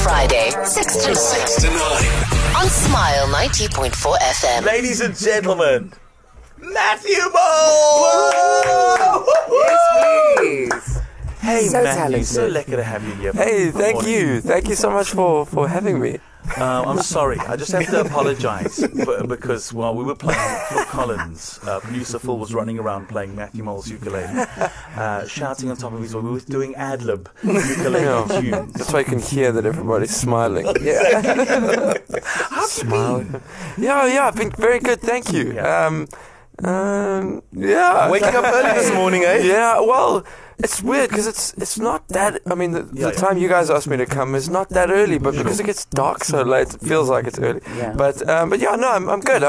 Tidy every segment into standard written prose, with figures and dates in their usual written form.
Friday, 6 to 9. On Smile 90.4 FM. Ladies and gentlemen, Matthew Mole! Yes, please. Hey, So Matthew, talented. so lekker to have you here. Hey, Good thank morning. you. Thank you so much for having me. I'm sorry. I just have to apologize because while we were playing Phil Collins, producer Phil was running around playing Matthew Mole's ukulele, shouting on top of his voice. We were doing ad-lib ukulele tunes. That's why you can hear that everybody's smiling. Yeah. Smiling. Yeah, I've been very good, thank you. Yeah. Yeah. Waking up early this morning, eh? Yeah, well, it's weird because it's not that. I mean, the time you guys asked me to come is not that early, but because it gets dark so late, it feels like it's early. Yeah. But yeah, no, I'm good.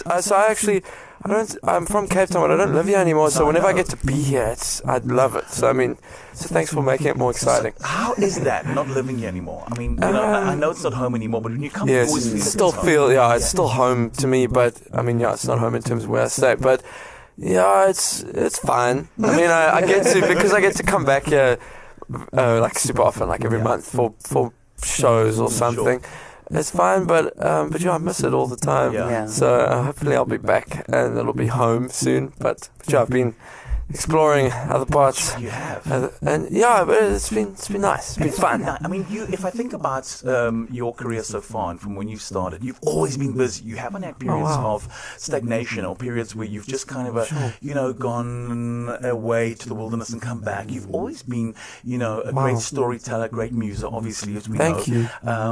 I'm from Cape Town, but I don't live here anymore. So whenever I get to be here, I'd love it. So I mean, so thanks for making it more exciting. So how is that, not living here anymore? I mean, I know it's not home anymore, but when you come, you Yes, always feel still it's home. feel, it's still home to me, but I mean, it's not home in terms of where I stay, but yeah, it's fine. I mean, I get to, because I get to come back here, like super often, like every month for shows or something. It's fine, but yeah, I miss it all the time. Yeah. So hopefully I'll be back and it'll be home soon. But yeah, I've been exploring other parts. You have. And yeah, but it's been nice. It's been fun. I mean, if I think about your career so far and from when you started, you've always been busy. You haven't had periods of stagnation or periods where you've just kind of, gone away to the wilderness and come back. You've always been, a great storyteller, great muser, obviously, as we Thank know. you.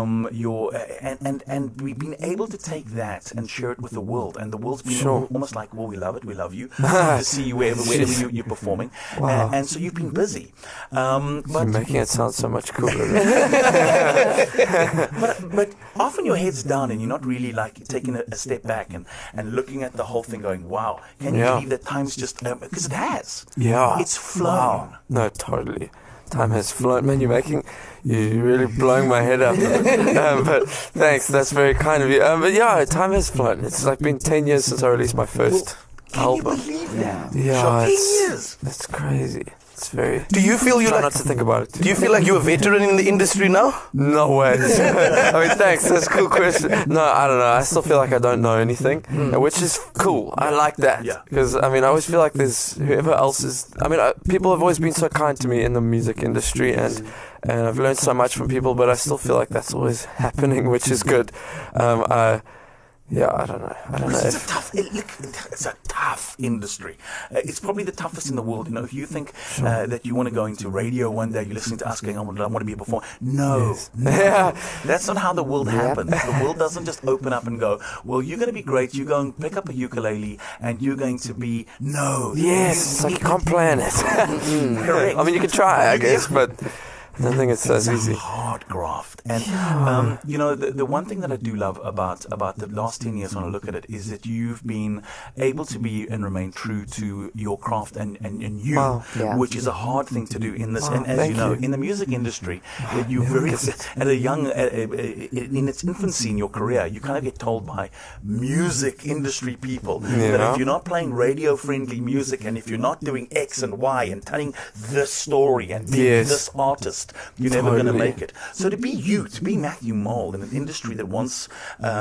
And we've been able to take that and share it with the world. And the world's been almost like, well, we love it, we love you. To see you wherever you're performing. Wow. And so you've been busy. You're making it sound so much cooler. But often your head's down and you're not really like taking a step back and looking at the whole thing going, wow, can you believe that time's just, because it has. Yeah. It's flown. No, totally. Time has flown. Man, you're really blowing my head up. But thanks, that's very kind of you. But yeah, time has flown. It's like been 10 years since I released my first album. Can you believe that? Yeah, 10 years. It's crazy. It's very. Do you feel Try not to think about it. Do you feel like you're a veteran in the industry now? No way. I mean, thanks. That's a cool question. No, I don't know. I still feel like I don't know anything, which is cool. I like that. Yeah. Because, I mean, I always feel like there's whoever else is. I mean, people have always been so kind to me in the music industry, and I've learned so much from people, but I still feel like that's always happening, which is good. Yeah, I don't know. It's a tough industry. It's probably the toughest in the world. If you think that you want to go into radio one day, you're listening to us going, I want to be a performer. No. Yeah. That's not how the world happens. The world doesn't just open up and go, well, you're going to be great. You go and pick up a ukulele and you're going to be, no. Yes, it's like you can't plan it. Correct. I mean, you can try, I guess, but I don't think it's as easy. Hard graft. And, the one thing that I do love about the last 10 years when I look at it is that you've been able to be and remain true to your craft and you, which is a hard thing to do in this. And as you know, in the music industry, that you very, at a young, in its infancy in your career, you kind of get told by music industry people that if you're not playing radio-friendly music and if you're not doing X and Y and telling this story and being this artist, you're never going to make it. So to be Matthew Mole in an industry that wants,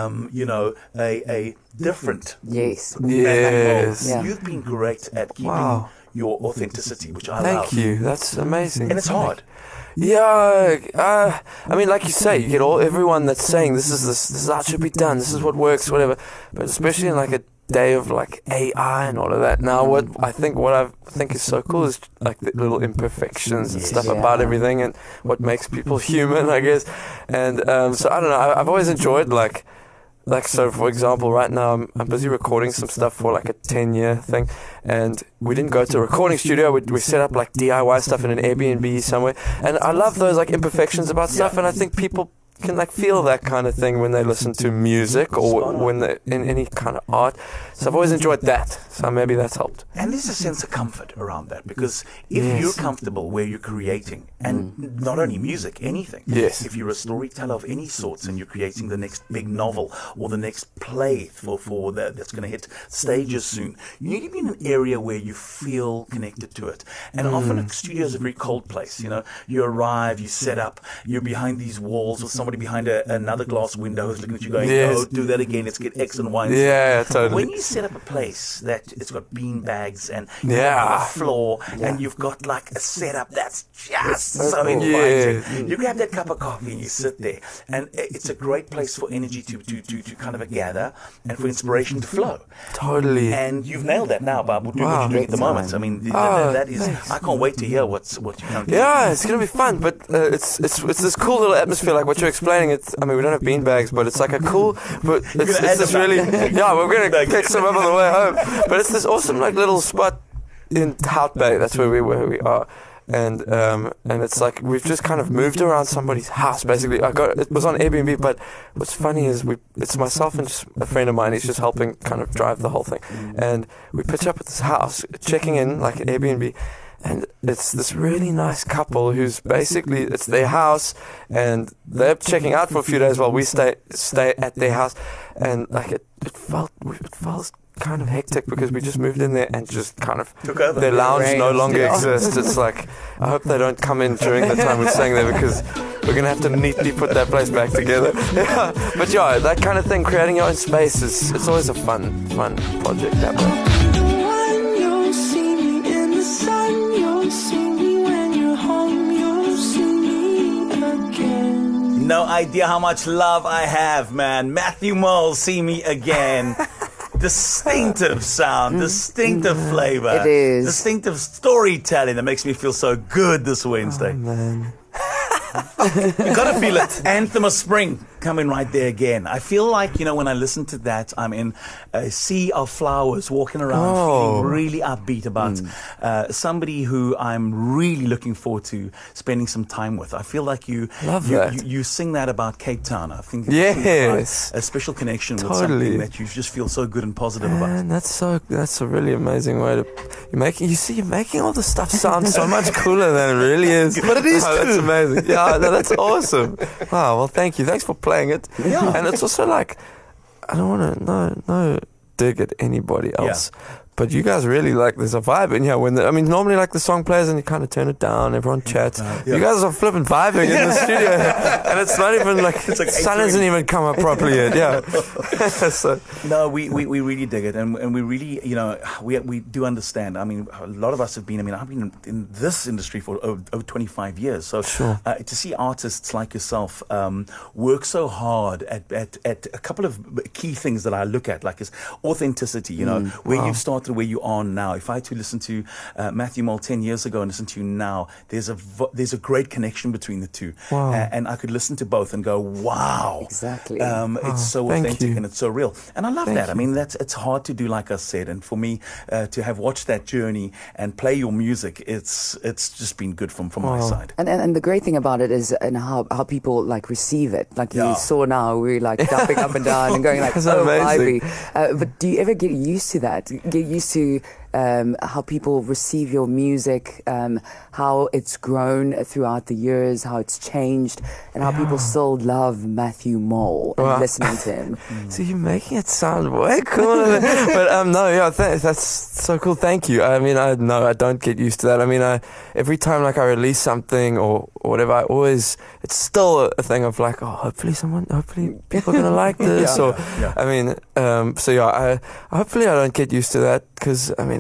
a different Yes. you've been great at keeping your authenticity, which I love. Thank you. That's amazing. And it's hard. Yeah, I mean, like you say, you get everyone that's saying this is how it should be done. This is what works, whatever. But especially in like a day of like AI and all of that. Now, what I think is so cool is like the little imperfections and stuff about everything, and what makes people human, I guess. And so I don't know. I've always enjoyed like so. For example, right now I'm busy recording some stuff for like a 10-year thing, and we didn't go to a recording studio. We set up like DIY stuff in an Airbnb somewhere, and I love those like imperfections about stuff, and I think people can like feel that kind of thing when they listen to music or when they're in any kind of art. So I've always enjoyed that. So maybe that's helped. And there's a sense of comfort around that, because if you're comfortable where you're creating, and not only music, anything. Yes. If you're a storyteller of any sorts and you're creating the next big novel or the next play for that's going to hit stages soon, you need to be in an area where you feel connected to it. And often a studio is a very cold place. You arrive, you set up, you're behind these walls with someone somebody behind another glass window who's looking at you going, Yes. "No, do that again. Let's get X and Y." And Z." Yeah, totally. When you set up a place that it's got bean bags and Yeah. a floor, and you've got like a setup that's just so inviting. You grab that cup of coffee and you sit there, and it's a great place for energy to kind of gather and for inspiration to flow. Totally. And you've nailed that now, Bob. What you're doing at the moment. I mean, that is. I can't wait to hear what you can do. Yeah, it's gonna be fun, but it's this cool little atmosphere, like what you're explaining. I mean, we don't have bean bags, but it's like a cool. But it's this really. Yeah, we're gonna pick some up on the way home. But it's this awesome like little spot in Hout Bay. That's where we are. And it's like we've just kind of moved around somebody's house. Basically, it was on Airbnb. But what's funny is it's myself and just a friend of mine. He's just helping kind of drive the whole thing. And we pitch up at this house, checking in like an Airbnb. And it's this really nice couple who's basically, it's their house and they're checking out for a few days while we stay at their house. And like it felt kind of hectic because we just moved in there and just kind of took over. Their lounge no longer exists. It's like, I hope they don't come in during the time we're staying there because we're going to have to neatly put that place back together. Yeah. But yeah, that kind of thing, creating your own space it's always a fun project that way. No idea how much love I have, man. Matthew Mole, See Me Again. Distinctive sound, distinctive flavor. It is. Distinctive storytelling that makes me feel so good this Wednesday. Oh, man. You gotta feel it. Anthem of Spring coming right there again. I feel like, when I listen to that, I'm in a sea of flowers walking around feeling really upbeat about somebody who I'm really looking forward to spending some time with. I feel like you sing that about Cape Town. I think yes, a special connection with something that you just feel so good and positive about. And that's a really amazing way to you're making all the stuff sound so much cooler than it really is. But it is too. That's amazing. Yeah, no, that's awesome. Wow, well thank you. Thanks for playing it. Yeah. And it's also like I don't want to no dig at anybody else. Yeah. But you guys really there's a vibe in here normally like the song plays and you kind of turn it down, everyone chats. You guys are flipping vibing in the studio and it's not even like the sun hasn't even come up properly yet. Yeah. So. No, we really dig it and we really, we do understand. I mean, a lot of us have been, I've been in this industry for over 25 years. So sure. To see artists like yourself work so hard at a couple of key things that I look at, like is authenticity, where you've started, where you are now. If I had to listen to Matthew Mole 10 years ago and listen to you now, there's a great connection between the two. Wow. And I could listen to both and go, wow. Exactly. It's so authentic and it's so real. And I love that. I mean, it's hard to do, like I said. And for me, to have watched that journey and play your music, it's just been good from my side. And the great thing about it is how people receive it. Like you saw now, we're jumping up and down and going vibey. But do you ever get used to that? Get used to how people receive your music, how it's grown throughout the years, how it's changed, and how people still love Matthew Mole and listening to him. So you're making it sound way cooler. But that's so cool. Thank you. I mean, I don't get used to that. I mean, every time I release something or whatever, it's still a thing of hopefully people are gonna like this. I mean, hopefully I don't get used to that because I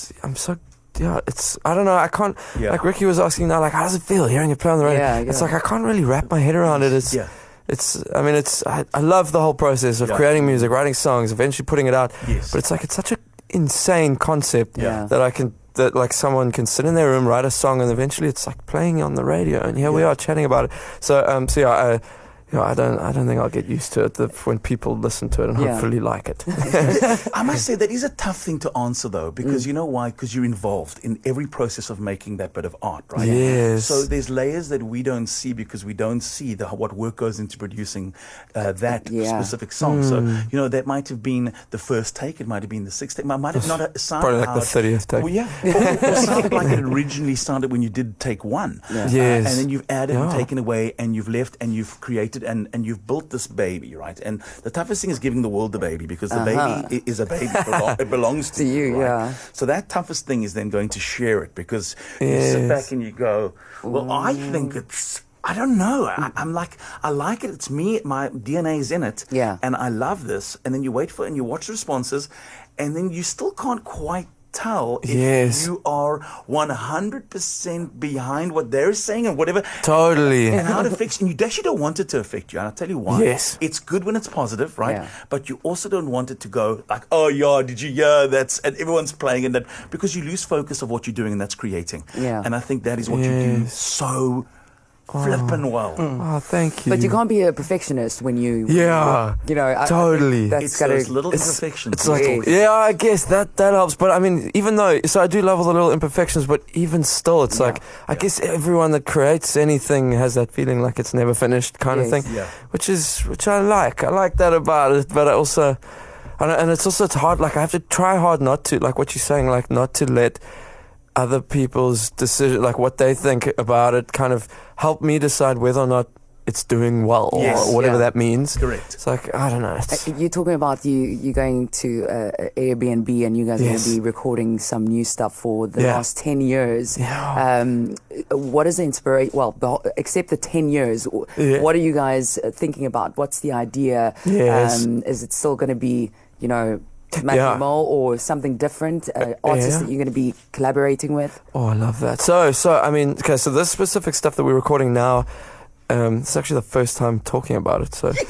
don't know, I can't, like Ricky was asking now, how does it feel hearing it play on the radio? It's I can't really wrap my head around it. I love the whole process of creating music, writing songs, eventually putting it out. Yes. But it's such an insane concept that someone can sit in their room, write a song, and eventually it's playing on the radio, and here we are chatting about it. So, I don't think I'll get used to it when people listen to it and hopefully like it. I must say that is a tough thing to answer though, because you know why? Because you're involved in every process of making that bit of art, right? Yes. So there's layers that we don't see because we don't see what work goes into producing that specific song. So that might have been the first take, it might have been the sixth take, it might have not sounded probably like the 30th take. Well, or sounded like it originally sounded when you did take one. Yes. And then you've added and taken away, and you've left and you've created. And you've built this baby, right? And the toughest thing is giving the world the baby, because the baby is a baby. It belongs to you, right? So that toughest thing is then going to share it, because you sit back and you go, well, I think it's I don't know. I'm like, I like it. It's me. My DNA is in it. Yeah. And I love this. And then you wait for it and you watch the responses, and then you still can't quite tell if you are 100% behind what they're saying and whatever. Totally. And how it affects you. And you actually don't want it to affect you. And I'll tell you why. Yes. It's good when it's positive, right? Yeah. But you also don't want it to go like, oh, yeah, did you hear that? And everyone's playing and that, because you lose focus of what you're doing, and that's creating. Yeah. And I think that is what you do so flippin' well. Oh, thank you. But you can't be a perfectionist when you, Yeah, you know, totally. It's those little imperfections. It's like, Yes. yeah, I guess that helps. But I mean, even though, so I do love all the little imperfections, but even still, it's like, I guess everyone that creates anything has that feeling like it's never finished kind of Yes. thing, Yeah. which I like. I like that about it, but I also, and it's also, it's hard, like I have to try hard not to, like what you're saying, like not to let other people's decision, like what they think about it, kind of help me decide whether or not it's doing well Yes. or whatever Yeah. that means. Correct. It's like, I don't know. It's, You're talking about you going to Airbnb, and you guys are going Yes. to be recording some new stuff for the Yeah. last 10 years. Yeah. What is the inspiration? Well, except the 10 years, Yeah. what are you guys thinking about? What's the idea? Yes. Is it still going to be, you know, Matthew Yeah. Mole or something different? Artists yeah. that you're going to be collaborating with? Oh, I love that. So I mean, okay, so this specific stuff that we're recording now, it's actually the first time talking about it. So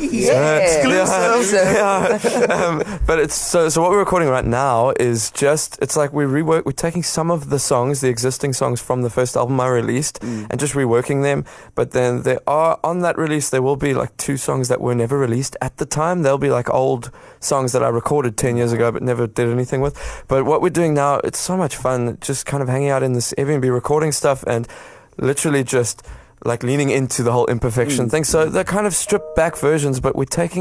but it's so what we're recording right now is just, it's like we're taking some of the songs, the existing songs from the first album I released, and just reworking them. But then there are, on that release, there will be like 2 songs that were never released at the time. They'll be like old songs that I recorded 10 years ago but never did anything with. But what we're doing now, it's so much fun, just kind of hanging out in this Airbnb recording stuff and literally just like leaning into the whole imperfection thing. So they're kind of stripped back versions, but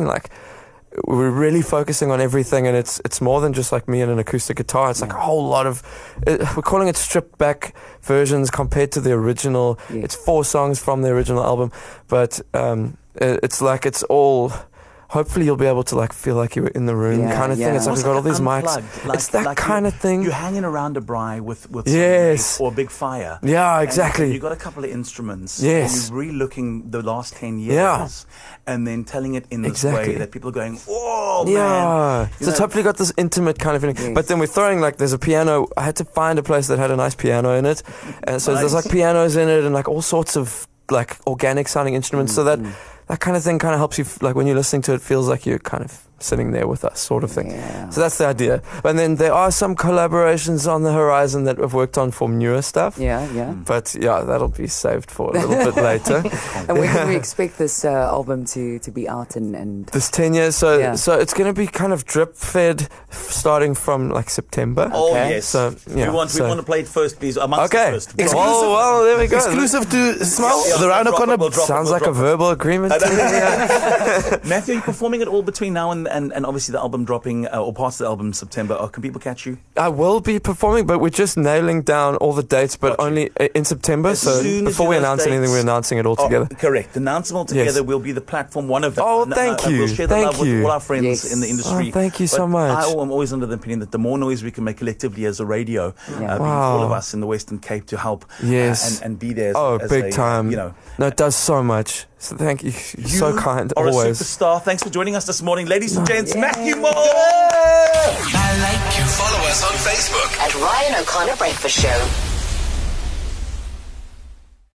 we're really focusing on everything, and it's more than just like me and an acoustic guitar. It's like a whole lot of, we're calling it stripped back versions compared to the original. Yeah. It's 4 songs from the original album, but it's like, it's all, hopefully you'll be able to like feel like you were in the room kind of thing. It's like we've got all these mics. Unplugged, It's that kind of thing. You're hanging around a braai with Yes. some or a big fire. Yeah, exactly. You've got a couple of instruments. Yes. And you're re-looking the last 10 years. Yeah. And then telling it in this Exactly. way that people are going, oh, Yeah, man. so it's hopefully got this intimate kind of feeling. Yes. But then we're throwing like, there's a piano. I had to find a place that had a nice piano in it, and so there's Nice. like pianos in it and like all sorts of like organic sounding instruments. So that kind of thing kind of helps you, like when you're listening to it, feels like you're kind of sitting there with us, sort of thing. Yeah. So that's the idea. And then there are some collaborations on the horizon that we've worked on for newer stuff. Yeah, yeah. But yeah, that'll be saved for a little bit later. And when can we expect this album to be out and This 10 years, so Yeah. so it's going to be kind of drip fed, starting from like September. Oh, Okay. yes. So yeah, we want to play it first, please. Amongst okay. the first. Well, there we go. Exclusive to Smile, Yeah, the Rhino we'll Corner. drop it. Sounds like a verbal agreement. Matthew, are you performing it all between now and obviously the album dropping, or parts of the album in September? Or can people catch you? I will be performing, but we're just nailing down all the dates, but Gotcha. only in September. As So soon as before you we know announce dates- anything, we're announcing it all together. Correct. Announce them all together. Yes. We'll be the platform, one of them. Oh, thank you. We'll share the Thank love with you. all our friends Yes. in the industry. Oh, thank you so But much. I am always under the opinion that the more noise we can make collectively as a radio, Yeah. being all of Wow. us in the Western Cape to help Yes. and be there as, Oh, as big a, time. You know, No, it does so much. So thank you. You're so kind, are always. a superstar. Thanks for joining us this morning. Ladies and gents, Matthew Mole! Follow us on Facebook at Ryan O'Connor Breakfast Show.